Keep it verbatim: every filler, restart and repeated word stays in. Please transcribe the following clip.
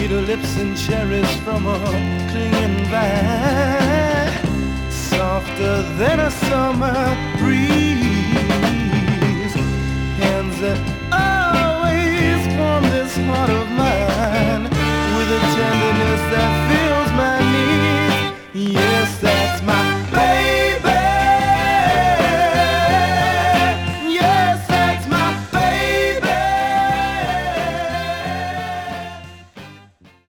sweeter lips and cherries from a clinging vine, softer than a summer breeze, hands that always warm this heart of mine with a tenderness that fills my need. Yes, that